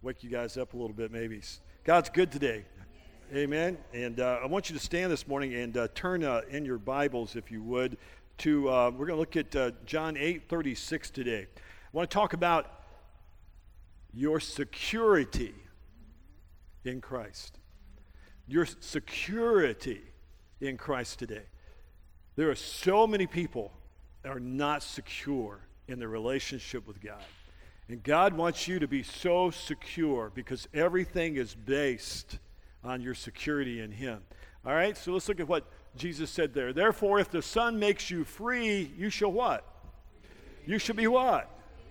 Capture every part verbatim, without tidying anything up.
wake you guys up a little bit maybe. God's good today. Amen. And uh, I want you to stand this morning and uh, turn uh, in your Bibles, if you would, to, uh, we're going to look at uh, John eight thirty-six today. I want to talk about your security in Christ. Your security in Christ today. There are so many people that are not secure in their relationship with God. And God wants you to be so secure because everything is based on your security in Him. All right, so let's look at what Jesus said there. Therefore, if the Son makes you free, you shall what? You shall be what?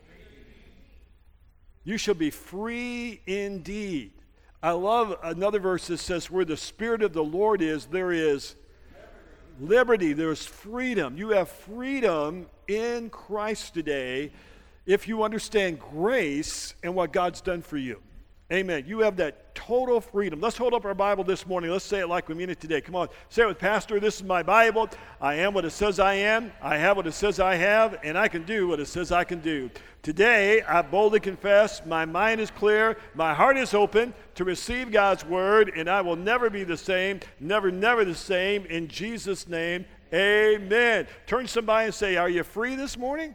You shall be free indeed. I love another verse that says, where the Spirit of the Lord is, there is liberty, there's freedom. You have freedom in Christ today if you understand grace and what God's done for you. Amen. You have that total freedom. Let's hold up our Bible this morning. Let's say it like we mean it today. Come on. Say it with Pastor. This is my Bible. I am what it says I am. I have what it says I have. And I can do what it says I can do. Today, I boldly confess my mind is clear. My heart is open to receive God's word. And I will never be the same. Never, never the same. In Jesus' name, amen. Turn to somebody and say, are you free this morning?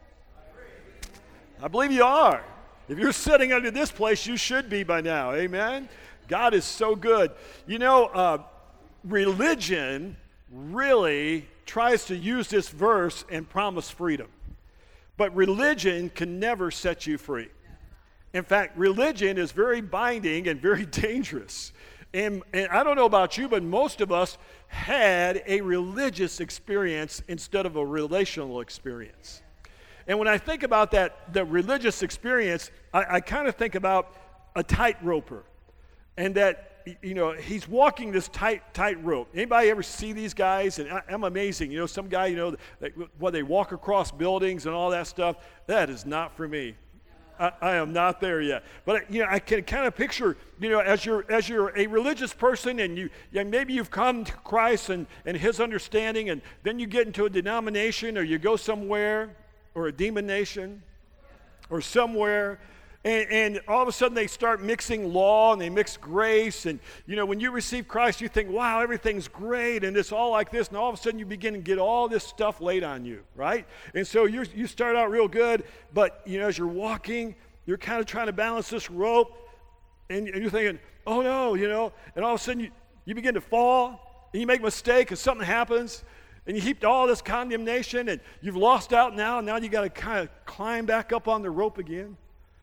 I believe you are. If you're sitting under this place, you should be by now. Amen? God is so good. You know, uh, religion really tries to use this verse and promise freedom. But religion can never set you free. In fact, religion is very binding and very dangerous. And, and I don't know about you, but most of us had a religious experience instead of a relational experience. And when I think about that, the religious experience, I, I kind of think about a tightroper. And that, you know, he's walking this tight, tight rope. Anybody ever see these guys? And I, I'm amazing. You know, some guy, you know, they, well, they walk across buildings and all that stuff. That is not for me. I, I am not there yet. But, you know, I can kind of picture, you know, as you're as you're a religious person and you yeah, maybe you've come to Christ and, and his understanding, and then you get into a denomination or you go somewhere, or a demon nation, or somewhere, and, and all of a sudden they start mixing law and they mix grace, and you know, when you receive Christ, you think, wow, everything's great, and it's all like this, and all of a sudden you begin to get all this stuff laid on you, right? And so you you start out real good, but you know, as you're walking, you're kind of trying to balance this rope, and, and you're thinking, oh no, you know, and all of a sudden you, you begin to fall, and you make a mistake, and something happens, and you heaped all this condemnation, and you've lost out now, and now you got to kind of climb back up on the rope again.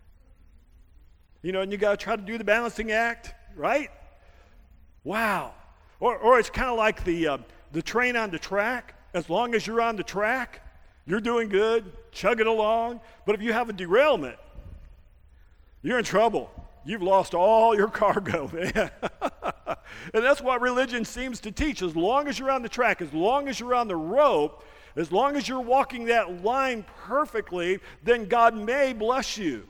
You know, and you got to try to do the balancing act, right? Wow. Or, or it's kind of like the uh, the train on the track. As long as you're on the track, you're doing good, chugging along. But if you have a derailment, you're in trouble. You've lost all your cargo, man. And that's what religion seems to teach. As long as you're on the track, as long as you're on the rope, as long as you're walking that line perfectly, then God may bless you.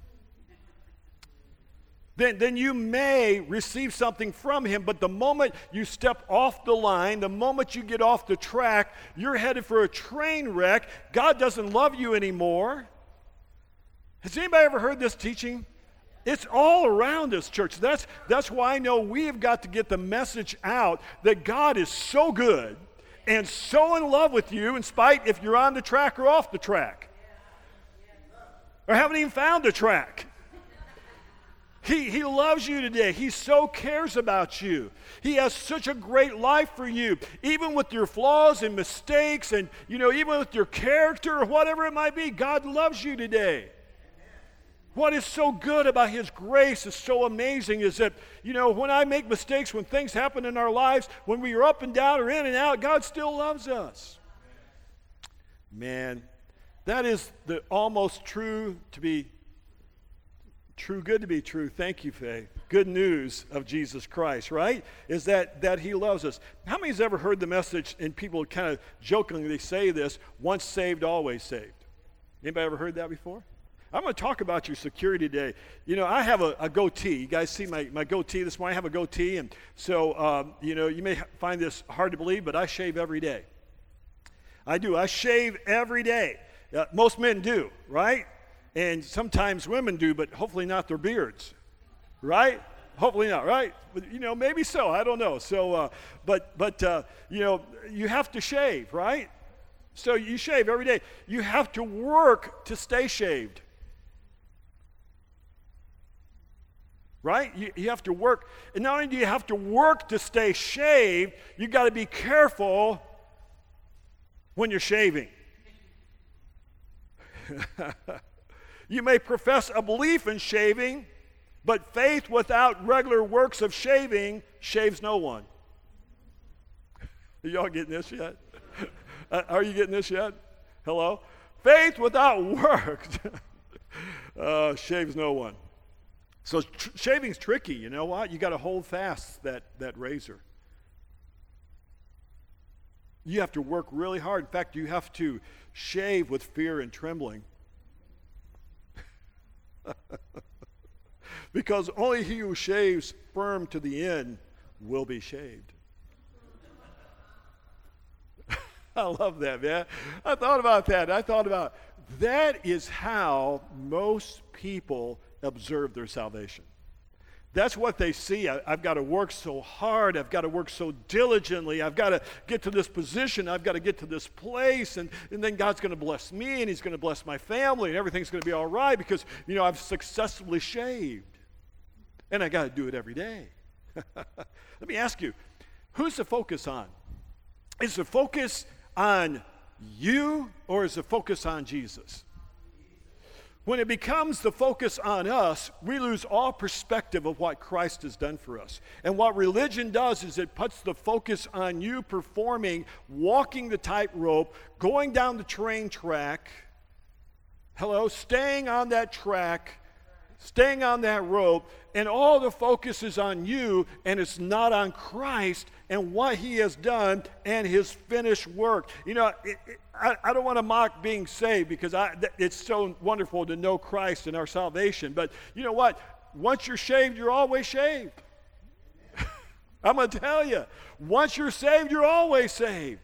Then, then you may receive something from him, but the moment you step off the line, the moment you get off the track, you're headed for a train wreck. God doesn't love you anymore. Has anybody ever heard this teaching? It's all around us, church. That's, that's why I know we have got to get the message out that God is so good and so in love with you, in spite if you're on the track or off the track, or haven't even found the track. He, he loves you today. He so cares about you. He has such a great life for you. Even with your flaws and mistakes and, you know, even with your character or whatever it might be, God loves you today. What is so good about his grace is so amazing is that, you know, when I make mistakes, when things happen in our lives, when we are up and down or in and out, God still loves us. Man, that is the almost true to be true, good to be true. Thank you, Faith. Good news of Jesus Christ, right? Is that, that he loves us. How many has ever heard the message, and people kind of jokingly say this, once saved, always saved? Anybody ever heard that before? I'm going to talk about your security today. You know, I have a, a goatee. You guys see my, my goatee this morning? I have a goatee, and so, um, you know, you may find this hard to believe, but I shave every day. I do. I shave every day. Uh, most men do, right? And sometimes women do, but hopefully not their beards. right? Hopefully not, right? But, you know, maybe so. I don't know. So, uh, but, but uh, you know, you have to shave, right? So you shave every day. You have to work to stay shaved. Right? You, you have to work. And not only do you have to work to stay shaved, you got to be careful when you're shaving. You may profess a belief in shaving, but faith without regular works of shaving shaves no one. Are y'all getting this yet? Are you getting this yet? Hello? Faith without works uh, shaves no one. So tr- shaving's tricky. You know what? You got to hold fast that, that razor. You have to work really hard. In fact, you have to shave with fear and trembling. Because only he who shaves firm to the end will be shaved. I love that, man. I thought about that. I thought about that is how most people observe their salvation. That's what they see. I, I've got to work so hard. I've got to work so diligently. I've got to get to this position. I've got to get to this place. And, and then God's going to bless me, and he's going to bless my family, and everything's going to be all right because, you know, I've successfully shaved. And I got to do it every day. Let me ask you, who's the focus on? Is the focus on you, or is the focus on Jesus? When it becomes the focus on us, we lose all perspective of what Christ has done for us. And what religion does is it puts the focus on you performing, walking the tightrope, going down the train track, hello, staying on that track, staying on that rope, and all the focus is on you, and it's not on Christ and what he has done and his finished work. You know, it, it, I, I don't want to mock being saved because I, it's so wonderful to know Christ and our salvation. But you know what? Once you're shaved, you're always shaved. I'm going to tell you, once you're saved, you're always saved.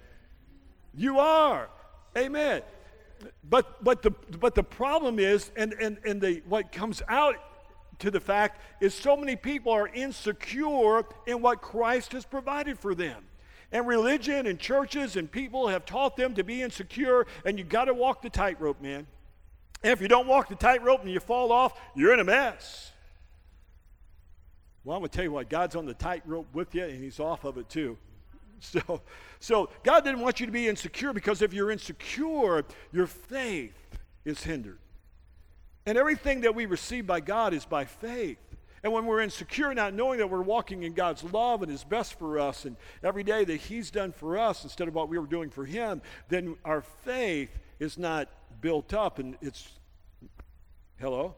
You are. Amen. But but the but the problem is, and, and, and the what comes out to the fact is so many people are insecure in what Christ has provided for them. And religion and churches and people have taught them to be insecure, and you got to walk the tightrope, man. And if you don't walk the tightrope and you fall off, you're in a mess. Well, I'm going to tell you what, God's on the tightrope with you, and he's off of it too. So, so God didn't want you to be insecure, because if you're insecure, your faith is hindered. And everything that we receive by God is by faith. And when we're insecure, not knowing that we're walking in God's love and his best for us, and every day that he's done for us instead of what we were doing for him, then our faith is not built up, and it's, hello?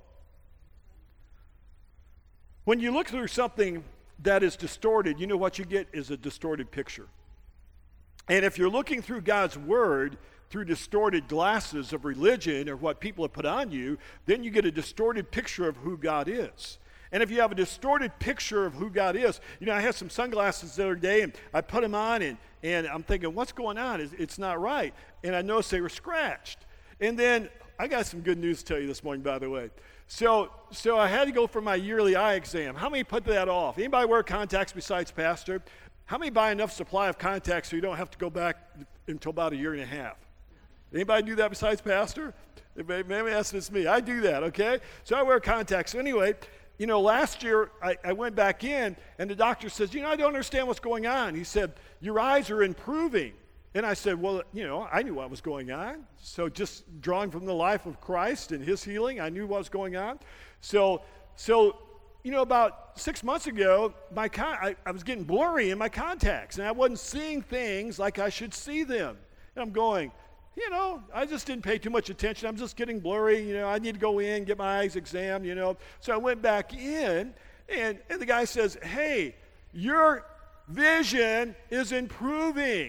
When you look through something that is distorted, you know what you get is a distorted picture. And if you're looking through God's word through distorted glasses of religion or what people have put on you, then you get a distorted picture of who God is. And if you have a distorted picture of who God is, you know, I had some sunglasses the other day, and I put them on, and, and I'm thinking, what's going on? It's, it's not right. And I noticed they were scratched. And then I got some good news to tell you this morning, by the way. So so I had to go for my yearly eye exam. How many put that off? Anybody wear contacts besides Pastor? How many buy enough supply of contacts so you don't have to go back until about a year and a half? Anybody do that besides Pastor? Maybe that's just me. I do that, okay? So I wear contacts. So anyway, you know, last year I, I went back in, and the doctor says, you know, I don't understand what's going on. He said, your eyes are improving. And I said, well, you know, I knew what was going on. So just drawing from the life of Christ and his healing, I knew what was going on. So, so you know, about six months ago, my con- I, I was getting blurry in my contacts, and I wasn't seeing things like I should see them. And I'm going, you know, I just didn't pay too much attention. I'm just getting blurry. You know, I need to go in, get my eyes examined, you know. So I went back in, and, and the guy says, hey, your vision is improving.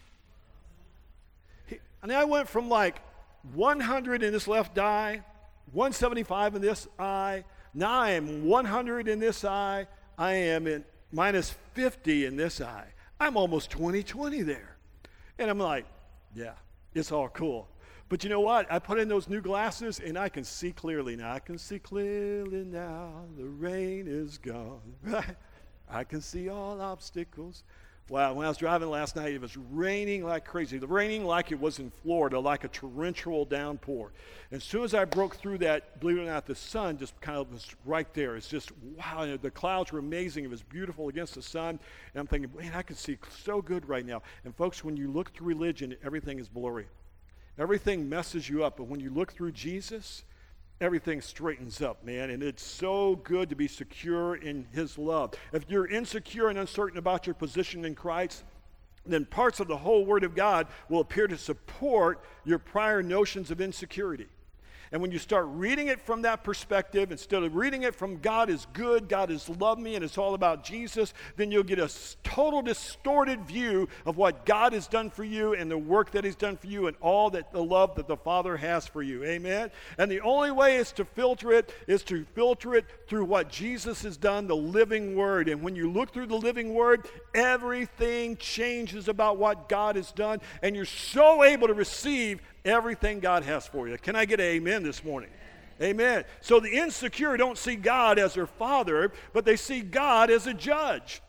And I went from like one hundred in this left eye, one seventy-five in this eye. Now I am one hundred in this eye. I am in minus fifty in this eye. I'm almost twenty twenty there. And I'm like, yeah, it's all cool. But you know what? I put in those new glasses, and I can see clearly now. I can see clearly now. The rain is gone. I can see all obstacles. Wow, when I was driving last night, it was raining like crazy. The raining like it was in Florida, like a torrential downpour. And as soon as I broke through that, believe it or not, the sun just kind of was right there. It's just, wow, the clouds were amazing. It was beautiful against the sun. And I'm thinking, man, I can see so good right now. And folks, when you look through religion, everything is blurry. Everything messes you up. But when you look through Jesus, everything straightens up, man, and it's so good to be secure in his love. If you're insecure and uncertain about your position in Christ, then parts of the whole Word of God will appear to support your prior notions of insecurity. And when you start reading it from that perspective, instead of reading it from God is good, God has loved me, and it's all about Jesus, then you'll get a total distorted view of what God has done for you and the work that he's done for you and all that the love that the Father has for you. Amen? And the only way is to filter it is to filter it through what Jesus has done, the living Word. And when you look through the living Word, everything changes about what God has done, and you're so able to receive everything God has for you. Can I get an amen this morning? Amen. So the insecure don't see God as their father, but they see God as a judge.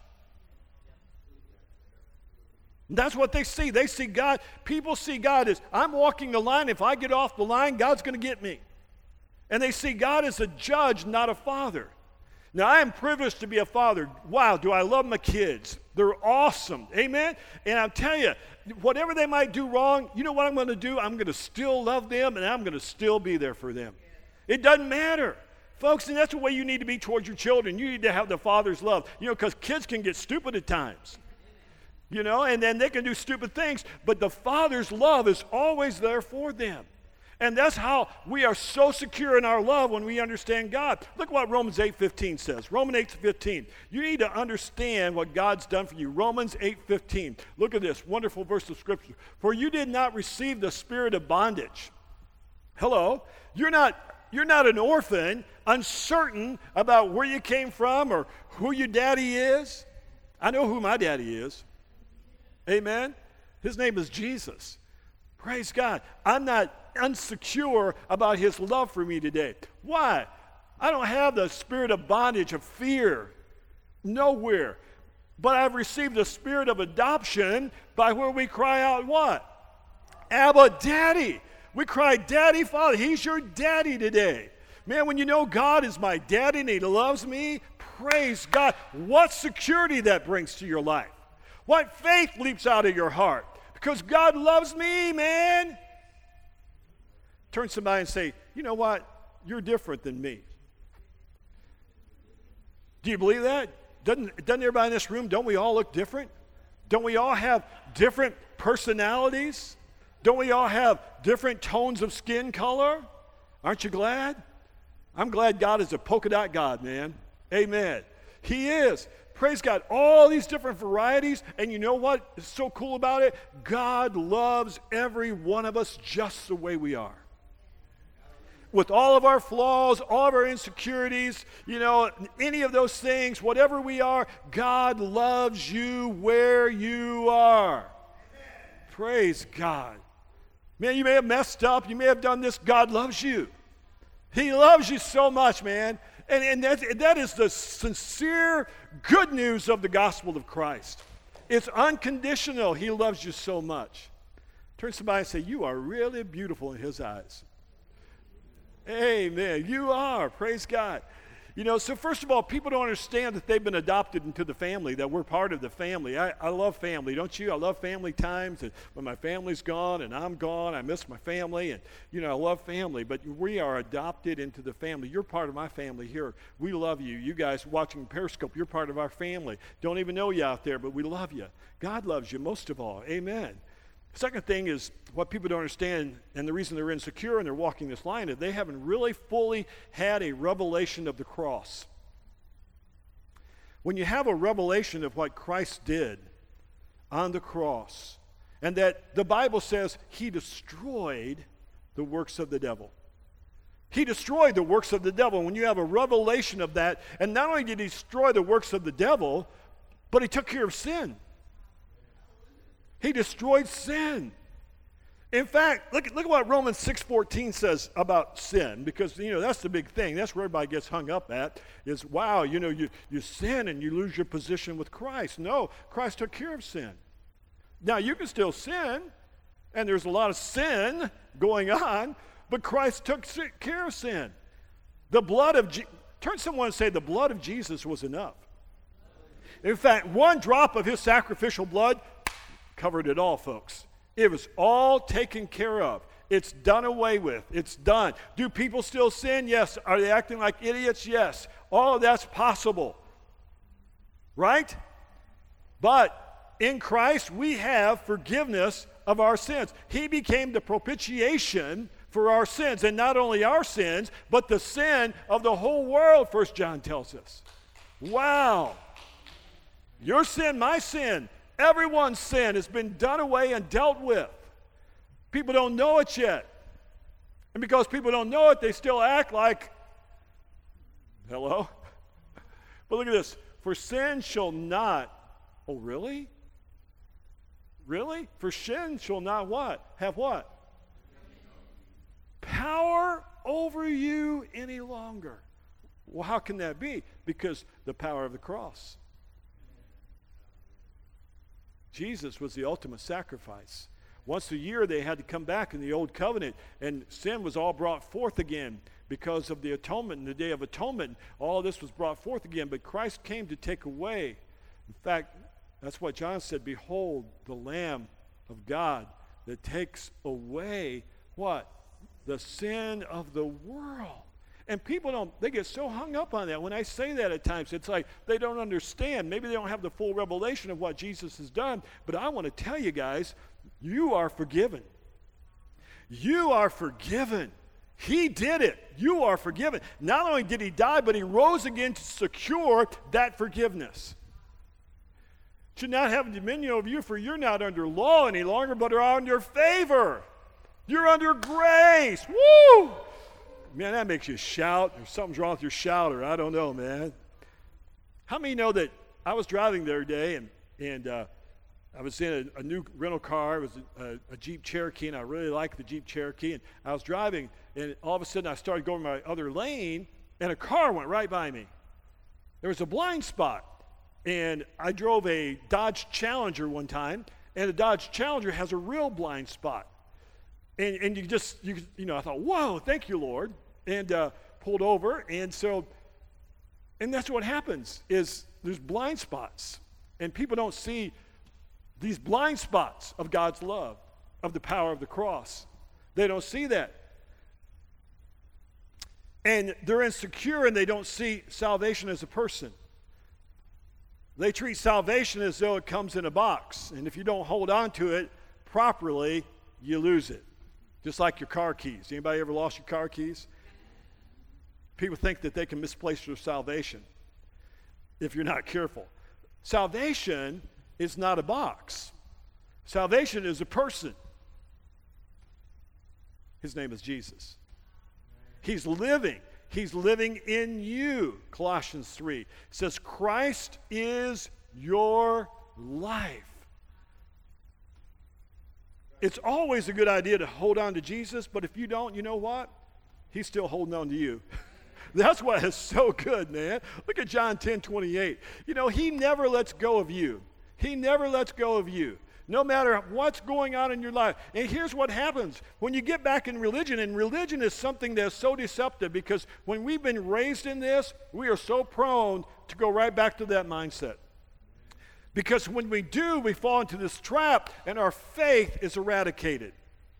That's what they see. They see God. People see God as, I'm walking the line. If I get off the line, God's going to get me. And they see God as a judge, not a father. Now, I am privileged to be a father. Wow, do I love my kids. They're awesome. Amen? And I'll tell you, whatever they might do wrong, you know what I'm going to do? I'm going to still love them, and I'm going to still be there for them. It doesn't matter. Folks, and that's the way you need to be towards your children. You need to have the Father's love. You know, because kids can get stupid at times. You know, and then they can do stupid things, but the Father's love is always there for them. And that's how we are so secure in our love when we understand God. Look what Romans eight fifteen says. Romans eight fifteen. You need to understand what God's done for you. Romans eight fifteen. Look at this wonderful verse of Scripture. For you did not receive the spirit of bondage. Hello. You're not, you're not an orphan, uncertain about where you came from or who your daddy is. I know who my daddy is. Amen. His name is Jesus. Praise God. I'm not unsecure about his love for me today. Why? I don't have the spirit of bondage, of fear. Nowhere. But I've received the spirit of adoption by where we cry out what? Abba, Daddy. We cry, Daddy, Father. He's your daddy today. Man, when you know God is my daddy and he loves me, praise God. What security that brings to your life. What faith leaps out of your heart. Because God loves me, man. Turn to somebody and say, you know what? You're different than me. Do you believe that? Doesn't, doesn't everybody in this room, don't we all look different? Don't we all have different personalities? Don't we all have different tones of skin color? Aren't you glad? I'm glad God is a polka dot God, man. Amen. He is. Praise God. All these different varieties. And you know what is so cool about it? God loves every one of us just the way we are. With all of our flaws, all of our insecurities, you know, any of those things, whatever we are, God loves you where you are. Praise God. Man, you may have messed up. You may have done this. God loves you. He loves you so much, man. And, and that, that is the sincere good news of the gospel of Christ. It's unconditional. He loves you so much. Turn to somebody and say, you are really beautiful in his eyes. Amen. You are. Praise God. You know, so first of all, people don't understand that they've been adopted into the family, that we're part of the family. I, I love family, don't you? I love family times. And when my family's gone and I'm gone, I miss my family. And, you know, I love family. But we are adopted into the family. You're part of my family here. We love you. You guys watching Periscope, you're part of our family. Don't even know you out there, but we love you. God loves you most of all. Amen. Second thing is what people don't understand, and the reason they're insecure and they're walking this line is they haven't really fully had a revelation of the cross. When you have a revelation of what Christ did on the cross, and that the Bible says he destroyed the works of the devil. He destroyed the works of the devil. When you have a revelation of that, and not only did he destroy the works of the devil, but he took care of sin. He destroyed sin. In fact, look at, look at what Romans six fourteen says about sin, because, you know, that's the big thing. That's where everybody gets hung up at, is, wow, you know, you, you sin and you lose your position with Christ. No, Christ took care of sin. Now, you can still sin, and there's a lot of sin going on, but Christ took care of sin. The blood of Je- turn to someone and say, the blood of Jesus was enough. In fact, one drop of his sacrificial blood covered it all, folks. It was all taken care of. It's done away with. It's done. Do people still sin? Yes. Are they acting like idiots? Yes. All of that's possible. Right? But in Christ, we have forgiveness of our sins. He became the propitiation for our sins, and not only our sins, but the sin of the whole world, First John tells us. Wow. Your sin, my sin, everyone's sin has been done away and dealt with. People don't know it yet. And because people don't know it, they still act like, hello? But look at this. For sin shall not, oh really? Really? For sin shall not what? Have what? Power over you any longer. Well, how can that be? Because the power of the cross. Jesus was the ultimate sacrifice. Once a year they had to come back in the old covenant, and sin was all brought forth again because of the atonement and the Day of Atonement. All this was brought forth again, but Christ came to take away. In fact, that's what John said, behold, the Lamb of God that takes away what? The sin of the world. And people don't, they get so hung up on that. When I say that at times, it's like they don't understand. Maybe they don't have the full revelation of what Jesus has done. But I want to tell you guys, you are forgiven. You are forgiven. He did it. You are forgiven. Not only did he die, but he rose again to secure that forgiveness. Should not have dominion over you, for you're not under law any longer, but are under favor. You're under grace. Woo! Man, that makes you shout. Or something's wrong with your shouter. I don't know, man. How many know that I was driving the other day, and, and uh, I was in a, a new rental car. It was a, a, a Jeep Cherokee, and I really liked the Jeep Cherokee. And I was driving, and all of a sudden I started going my other lane, and a car went right by me. There was a blind spot. And I drove a Dodge Challenger one time, and the Dodge Challenger has a real blind spot. And, and you just, you, you know, I thought, whoa, thank you, Lord. And uh, pulled over. And so, and that's what happens is there's blind spots. And people don't see these blind spots of God's love, of the power of the cross. They don't see that. And they're insecure and they don't see salvation as a person. They treat salvation as though it comes in a box. And if you don't hold on to it properly, you lose it. Just like your car keys. Anybody ever lost your car keys? People think that they can misplace their salvation if you're not careful. Salvation is not a box. Salvation is a person. His name is Jesus. He's living. He's living in you. Colossians three says, Christ is your life. It's always a good idea to hold on to Jesus, but if you don't, you know what? He's still holding on to you. That's why it's so good, man. Look at John ten twenty-eight. You know, he never lets go of you. He never lets go of you, no matter what's going on in your life. And here's what happens. When you get back in religion, and religion is something that's so deceptive, because when we've been raised in this, we are so prone to go right back to that mindset. Because when we do, we fall into this trap, and our faith is eradicated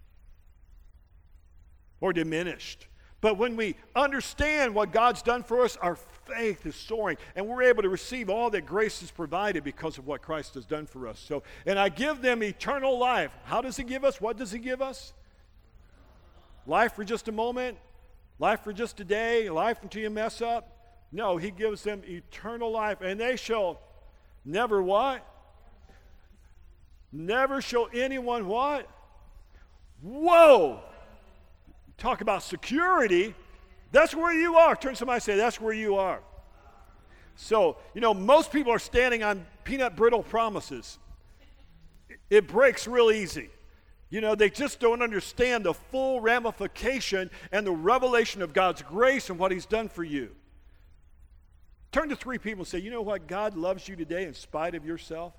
or diminished. But when we understand what God's done for us, our faith is soaring, and we're able to receive all that grace has provided because of what Christ has done for us. So, and I give them eternal life. How does he give us? What does he give us? Life for just a moment? Life for just a day? Life until you mess up? No, he gives them eternal life, and they shall never what? Never shall anyone what? Whoa! Talk about security. That's where you are. Turn to somebody and say, that's where you are. So, you know, most people are standing on peanut brittle promises. It breaks real easy. You know, they just don't understand the full ramification and the revelation of God's grace and what he's done for you. Turn to three people and say, you know what? God loves you today in spite of yourself.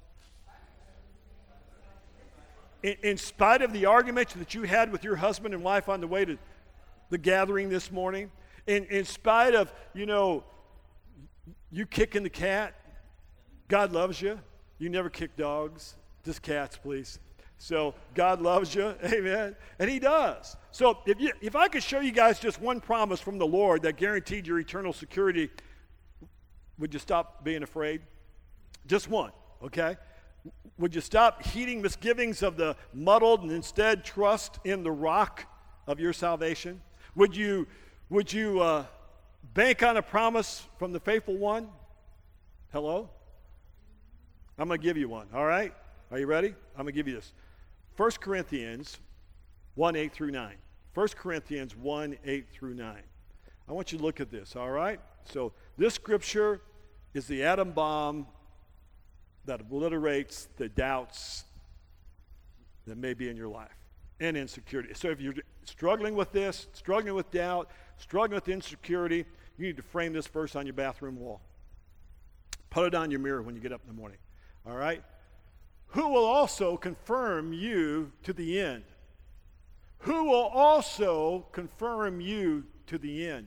In, in spite of the arguments that you had with your husband and wife on the way to the gathering this morning. In, in spite of, you know, you kicking the cat. God loves you. You never kick dogs. Just cats, please. So God loves you, amen, and he does. So if you, if I could show you guys just one promise from the Lord that guaranteed your eternal security, would you stop being afraid? Just one, okay? Would you stop heeding misgivings of the muddled and instead trust in the rock of your salvation? Would you, would you uh, bank on a promise from the faithful one? Hello? I'm going to give you one, all right? Are you ready? I'm going to give you this. First Corinthians one, eight through nine. First Corinthians one, eight through nine. I want you to look at this, all right? So this scripture is the atom bomb that obliterates the doubts that may be in your life and insecurity. So if you're struggling with this, struggling with doubt, struggling with insecurity, you need to frame this verse on your bathroom wall. Put it on your mirror when you get up in the morning, all right? Who will also confirm you to the end? Who will also confirm you to the end?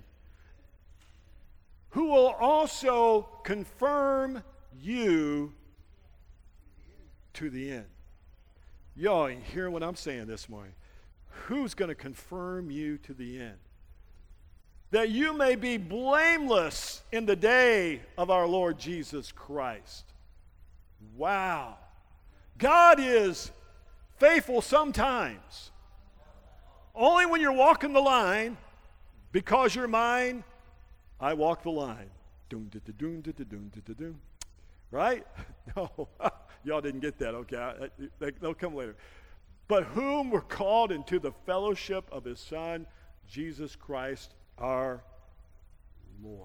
Who will also confirm you to the end? Y'all ain't hearing what I'm saying this morning. Who's going to confirm you to the end? That you may be blameless in the day of our Lord Jesus Christ. Wow. God is faithful sometimes. Only when you're walking the line, because you're mine, I walk the line. Doom, da, da, doom, da, da, doom, da, da, doom. Right? No, y'all didn't get that. Okay, they'll come later. But whom were called into the fellowship of his Son, Jesus Christ, our Lord.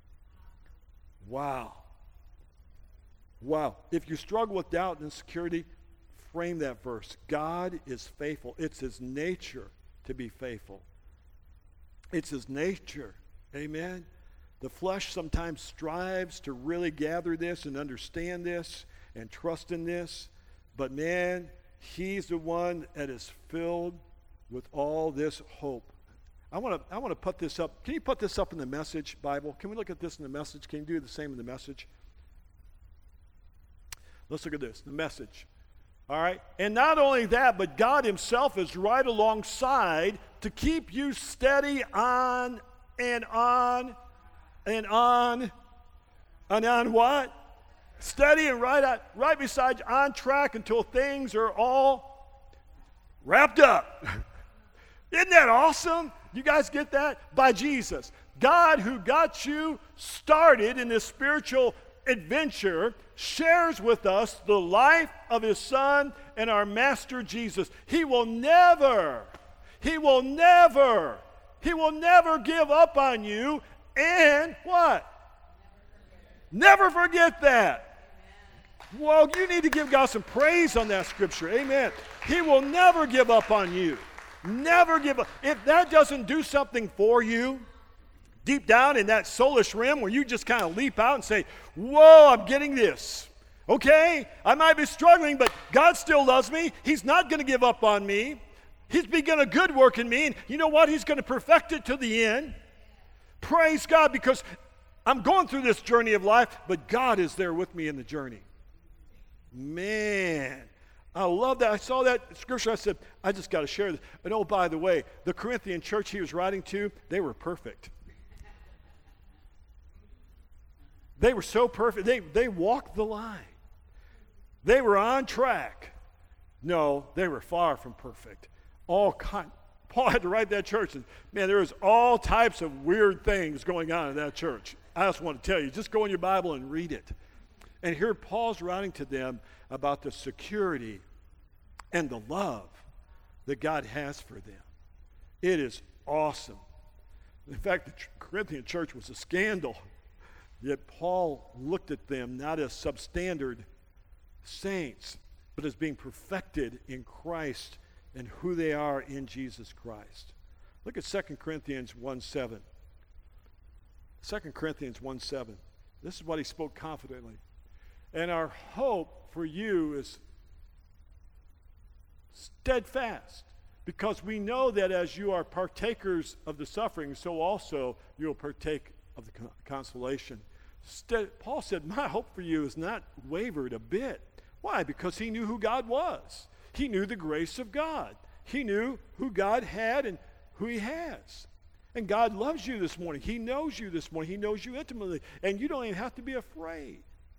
Wow. Wow. If you struggle with doubt and insecurity, frame that verse. God is faithful. It's his nature to be faithful. It's his nature. Amen. The flesh sometimes strives to really gather this and understand this and trust in this. But man, he's the one that is filled with all this hope. I want to I want to put this up. Can you put this up in the Message Bible? Can we look at this in the Message? Can you do the same in the Message? Let's look at this, the Message. All right? And not only that, but God himself is right alongside to keep you steady on and on and on and on what? Steady and right at, right beside you, on track until things are all wrapped up. Isn't that awesome? You guys get that? By Jesus. God, who got you started in this spiritual adventure, shares with us the life of his Son and our Master Jesus. He will never, he will never, he will never give up on you. And what? Never forget that. Well, you need to give God some praise on that scripture. Amen. He will never give up on you. Never give up. If that doesn't do something for you, deep down in that soulish realm where you just kind of leap out and say, whoa, I'm getting this. Okay, I might be struggling, but God still loves me. He's not going to give up on me. He's begun a good work in me, and you know what? He's going to perfect it to the end. Praise God, because I'm going through this journey of life, but God is there with me in the journey. Man, I love that. I saw that scripture. I said, I just got to share this. And oh, by the way, the Corinthian church he was writing to, they were perfect. They were so perfect. They, they walked the line. They were on track. No, they were far from perfect. All kind. Paul had to write that church, and man, there was all types of weird things going on in that church. I just want to tell you, just go in your Bible and read it. And here Paul's writing to them about the security and the love that God has for them. It is awesome. In fact, the Corinthian church was a scandal. Yet Paul looked at them not as substandard saints, but as being perfected in Christ and who they are in Jesus Christ. Look at Second Corinthians one seven. Second Corinthians one seven. This is what he spoke confidently. And our hope for you is steadfast, because we know that as you are partakers of the suffering, so also you will partake of the consolation. Stead, Paul said, my hope for you is not wavered a bit. Why? Because he knew who God was. He knew the grace of God. He knew who God had and who he has. And God loves you this morning. He knows you this morning. He knows you intimately. And you don't even have to be afraid.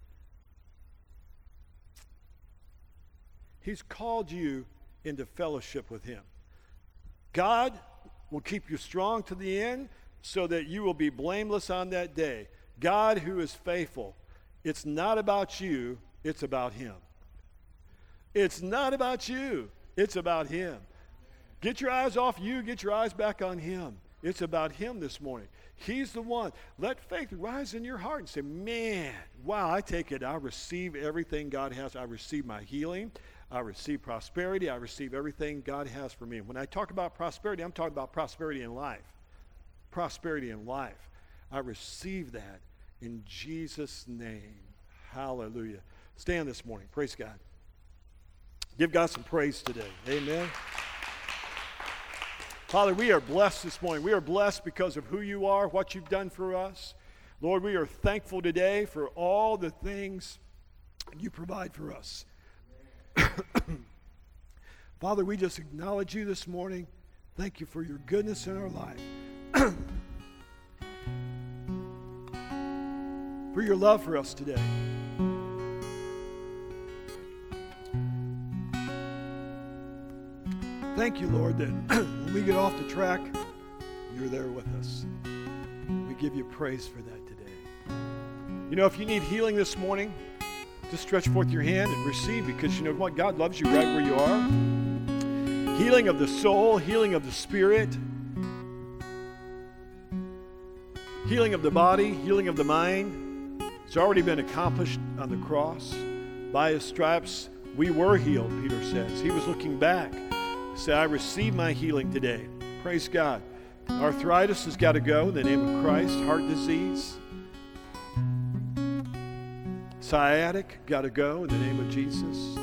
He's called you into fellowship with him. God will keep you strong to the end so that you will be blameless on that day. God who is faithful. It's not about you, it's about him. It's not about you, it's about him. Get your eyes off you, get your eyes back on him. It's about him this morning. He's the one. Let faith rise in your heart and say, man, wow, I take it. I receive everything God has. I receive my healing. I receive prosperity. I receive everything God has for me. When I talk about prosperity, I'm talking about prosperity in life. Prosperity in life. I receive that in Jesus' name. Hallelujah. Stand this morning. Praise God. Give God some praise today. Amen. Father, we are blessed this morning. We are blessed because of who you are, what you've done for us. Lord, we are thankful today for all the things you provide for us. Father, we just acknowledge you this morning. Thank you for your goodness in our life. For your love for us today. Thank you, Lord, that when we get off the track, you're there with us. We give you praise for that today. You know, if you need healing this morning, just stretch forth your hand and receive, because you know what? God loves you right where you are. Healing of the soul, healing of the spirit, healing of the body, healing of the mind. It's already been accomplished on the cross. By his stripes, we were healed, Peter says. He was looking back. Say, I receive my healing today. Praise God. Arthritis has got to go in the name of Christ. Heart disease. Sciatic, got to go in the name of Jesus.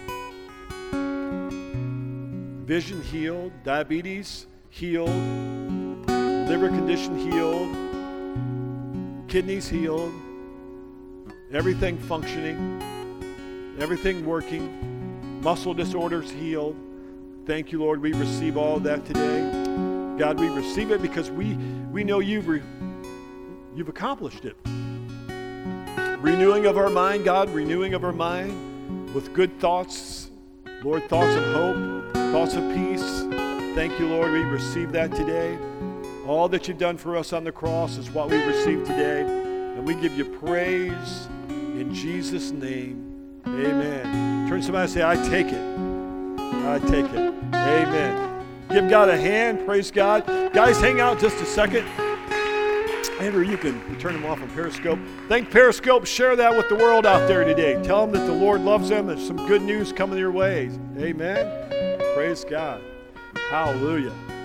Vision healed. Diabetes healed. Liver condition healed. Kidneys healed. Everything functioning. Everything working. Muscle disorders healed. Thank you, Lord. We receive all of that today. God, we receive it because we, we know you've, re, you've accomplished it. Renewing of our mind, God, renewing of our mind with good thoughts. Lord, thoughts of hope, thoughts of peace. Thank you, Lord. We receive that today. All that you've done for us on the cross is what we receive today. And we give you praise in Jesus' name. Amen. Turn to somebody and say, I take it. I take it. Amen. Give God a hand. Praise God. Guys, hang out just a second. Andrew, you can turn them off on Periscope. Thank Periscope. Share that with the world out there today. Tell them that the Lord loves them. There's some good news coming your way. Amen. Praise God. Hallelujah.